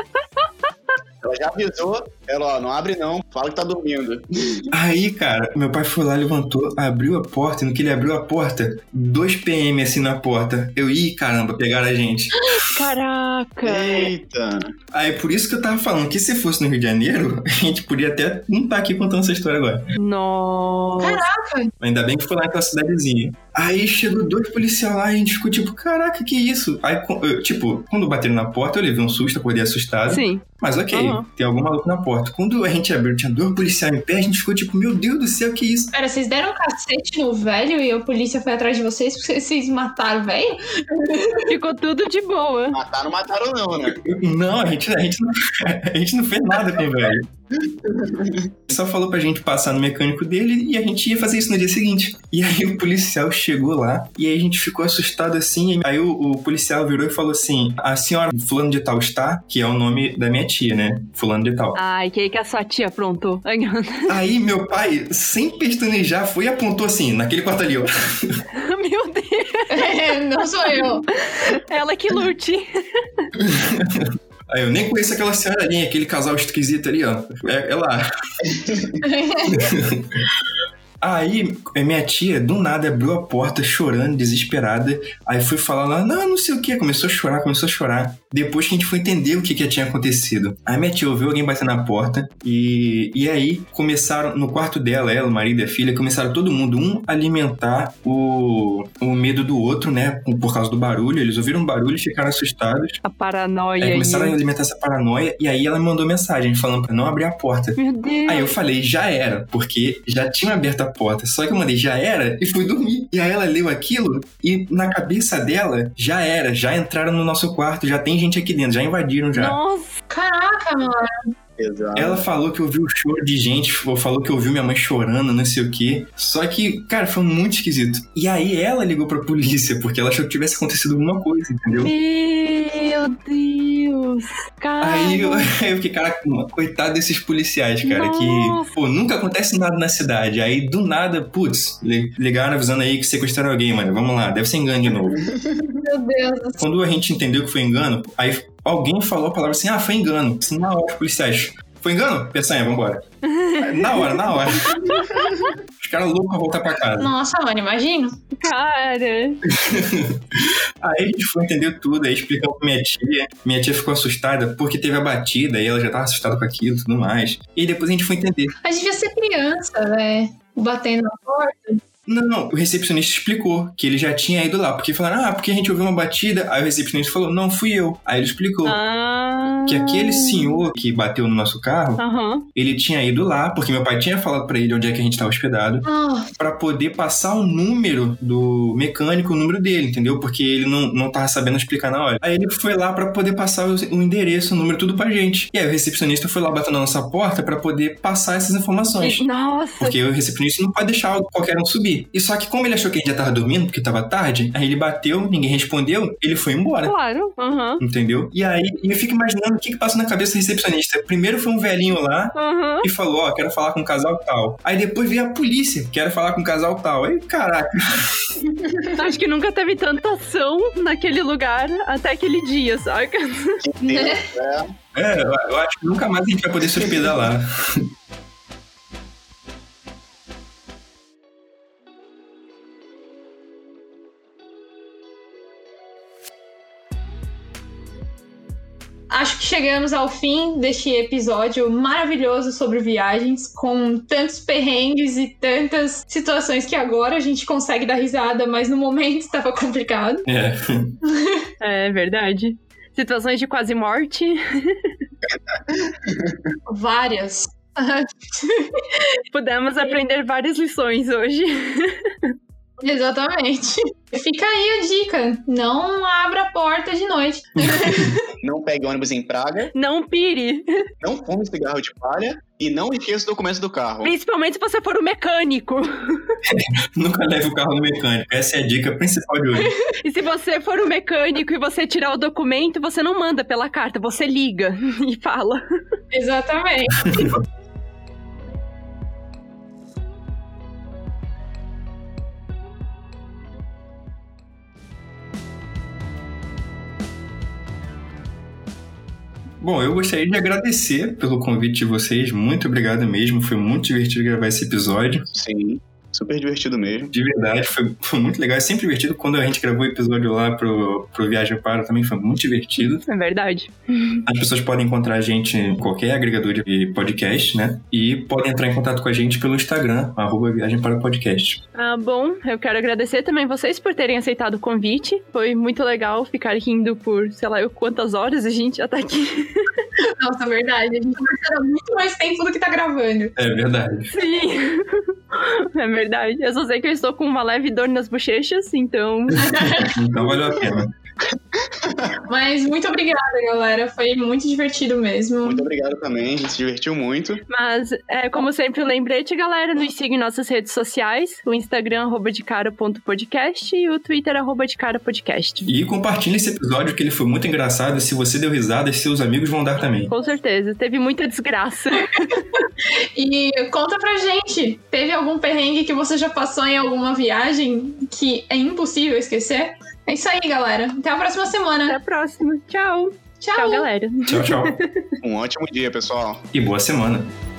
Ela já avisou. Ela, ó, não abre não. Fala que tá dormindo. Aí, cara, meu pai foi lá, levantou, abriu a porta, e no que ele abriu a porta, dois P M assim na porta. Eu, ih, caramba, pegaram a gente. Caraca. Eita. Aí, por isso que eu tava falando que se fosse no Rio de Janeiro, a gente podia até não estar aqui contando essa história agora. Nossa. Caraca. Ainda bem que foi lá naquela cidadezinha. Aí chegou dois policiais lá e a gente ficou tipo, caraca, que isso? Aí, co- eu, tipo, quando bateram na porta, eu levei um susto, acordei assustado. Sim. Mas ok, Uhum. tem algum maluco na porta. Quando a gente abriu, tinha dois policiais em pé, a gente ficou tipo, meu Deus do céu, que isso? Pera, vocês deram um cacete no velho e a polícia foi atrás de vocês porque vocês mataram o velho? Ficou tudo de boa. Mataram, mataram não, né? Não, a gente, a gente, não, a gente não fez nada com o velho. Ele só falou pra gente passar no mecânico dele e a gente ia fazer isso no dia seguinte. E aí o policial chegou lá e aí a gente ficou assustado assim. Aí o, o policial virou e falou assim: a senhora fulano de tal está, que é o nome da minha tia, né? Fulano de tal. Ai, que aí que a sua tia aprontou. Aí meu pai, sem pestanejar, foi e apontou assim, naquele quarto ali, ó. Meu Deus. É, não sou eu. Ela que lute. Aí eu nem conheço aquela senhora ali, aquele casal esquisito ali, ó. É, é lá. Aí, minha tia, do nada, abriu a porta chorando, desesperada. Aí foi falar lá, não, não sei o que. Começou a chorar, começou a chorar. Depois que a gente foi entender o que, que tinha acontecido. Aí minha tia ouviu alguém bater na porta. E, e aí começaram, no quarto dela, ela, o marido e a filha, começaram todo mundo, um, a alimentar o, o medo do outro, né? Por causa do barulho. Eles ouviram um barulho e ficaram assustados. A paranoia. Aí começaram aí. a alimentar essa paranoia. E aí ela me mandou mensagem falando pra não abrir a porta. Meu Deus. Aí eu falei, já era. Porque já tinha aberto a porta. Só que eu mandei, já era, e fui dormir. E aí ela leu aquilo e na cabeça dela, já era. Já entraram no nosso quarto, já tem gente aqui dentro, já invadiram já. Nossa. Caraca, mano. Exato. Ela falou que ouviu o choro de gente, falou que ouviu minha mãe chorando, não sei o quê. Só que, cara, foi muito esquisito. E aí ela ligou pra polícia, porque ela achou que tivesse acontecido alguma coisa, entendeu? Meu Deus. Cara. Aí eu, aí eu fiquei, cara, coitado desses policiais, cara, Nossa. que, pô, nunca acontece nada na cidade. Aí, do nada, putz, ligaram avisando aí que sequestraram alguém, mano. Vamos lá, deve ser engano de novo. Meu Deus. Quando a gente entendeu que foi engano, aí alguém falou a palavra assim, ah, foi engano. Assim, na hora, os policiais, foi engano? Peçanha, vambora. Na hora, na hora. Os caras loucos pra voltar pra casa. Nossa, mano, imagina. Cara. Aí a gente foi entender tudo, aí explicamos pra minha tia. Minha tia ficou assustada porque teve a batida e ela já tava assustada com aquilo e tudo mais. E depois a gente foi entender. A gente devia ser criança, velho. Batendo na porta. Não, não, o recepcionista explicou que ele já tinha ido lá. Porque falaram, ah, porque a gente ouviu uma batida. Aí o recepcionista falou, não, fui eu. Aí ele explicou Ah. que aquele senhor que bateu no nosso carro, Aham. ele tinha ido lá, porque meu pai tinha falado pra ele onde é que a gente tava hospedado, Ah, pra poder passar o número do mecânico, o número dele, entendeu? Porque ele não, não tava sabendo explicar na hora. Aí ele foi lá pra poder passar o, o endereço, o número, tudo pra gente. E aí o recepcionista foi lá batendo na nossa porta pra poder passar essas informações. Nossa. Porque o recepcionista não pode deixar qualquer um subir. E só que como ele achou que a gente já tava dormindo, porque tava tarde, aí ele bateu, ninguém respondeu, ele foi embora. Claro. Aham. Entendeu? E aí eu fico imaginando o que que passa na cabeça do recepcionista. Primeiro foi um velhinho lá Aham. e falou, ó, quero falar com um casal tal. Aí depois veio a polícia, quero falar com um casal tal. Aí, caraca. Acho que nunca teve tanta ação naquele lugar até aquele dia, saca? Deus, é. É, eu eu acho que nunca mais a gente vai poder se hospedar lá. acho que chegamos ao fim deste episódio maravilhoso sobre viagens, com tantos perrengues e tantas situações que agora a gente consegue dar risada, mas no momento estava complicado. É. É verdade. Situações de quase morte. Várias. Pudemos aprender várias lições hoje. Exatamente. Fica aí a dica. Não abra a porta de noite. Não pegue ônibus em Praga, Não pire. não fume cigarro de palha e não esqueça os documentos do carro. Principalmente se você for o mecânico. Nunca leve o carro no mecânico. Essa é a dica principal de hoje. E se você for o mecânico e você tirar o documento, você não manda pela carta, você liga e fala. Exatamente. Bom, eu gostaria de agradecer pelo convite de vocês. Muito obrigado mesmo. Foi muito divertido gravar esse episódio. Sim, super divertido mesmo. De verdade, foi, foi muito legal. É sempre divertido. Quando a gente gravou o episódio lá pro, pro Viagem Para, também foi muito divertido. É verdade. As pessoas podem encontrar a gente em qualquer agregador de podcast, né? E podem entrar em contato com a gente pelo Instagram, arroba Viagem Para Podcast. Ah, bom, eu quero agradecer também vocês por terem aceitado o convite. Foi muito legal ficar rindo por, sei lá, eu quantas horas a gente já tá aqui. Nossa, verdade. A gente vai muito mais tempo do que tá gravando. É verdade. Sim. É verdade. Eu só sei que eu estou com uma leve dor nas bochechas, então... Então valeu a pena. Mas muito obrigada, galera. Foi muito divertido mesmo. Muito obrigado também, a gente se divertiu muito. Mas, é, como sempre, lembrete, galera, nos siga em nossas redes sociais, o Instagram, arroba de cara ponto podcast e o Twitter, arroba de cara podcast. E compartilhe esse episódio, que ele foi muito engraçado, e se você deu risada, seus amigos vão dar também. Com certeza, teve muita desgraça. E conta pra gente, teve algum perrengue que você já passou em alguma viagem que é impossível esquecer? É isso aí, galera. Até a próxima semana. Até a próxima. Tchau. Tchau. Tchau, galera. Tchau, tchau. Um ótimo dia, pessoal. E boa semana.